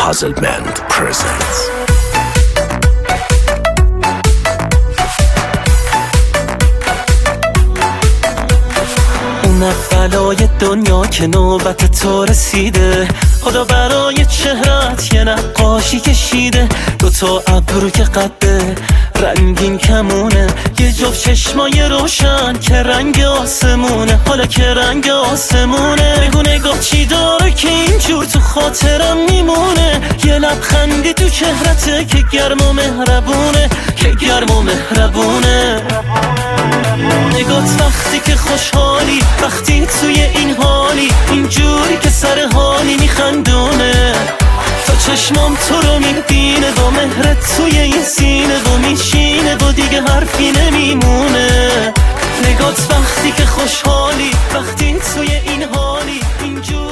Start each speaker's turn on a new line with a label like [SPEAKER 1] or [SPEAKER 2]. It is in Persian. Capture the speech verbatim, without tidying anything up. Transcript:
[SPEAKER 1] Puzzle Band presents.
[SPEAKER 2] اون بلای دنیا که نوبت تو رسیده، خدا برای چهرت یه نقاشی کشیده. دوتا ابرو که قده رنگین کمونه، یه جفت چشمای روشن که رنگ آسمونه. حالا که رنگ آسمونه بگو نگاه چی داره که اینجور تو خاطرم میمونه. یه لبخندی تو چهرته که گرم و مهربونه، که گرم و مهربونه. نگات وقتی که خوشحالی، وقتی توی این حالی، اینجوری که سر حالی میخندونه. تا چشمام تو رو میبینه و مهرت توی این سینه و میشینه و دیگه حرفی نمیمونه. نگات وقتی که خوشحالی، وقتی توی این حالی، اینجوری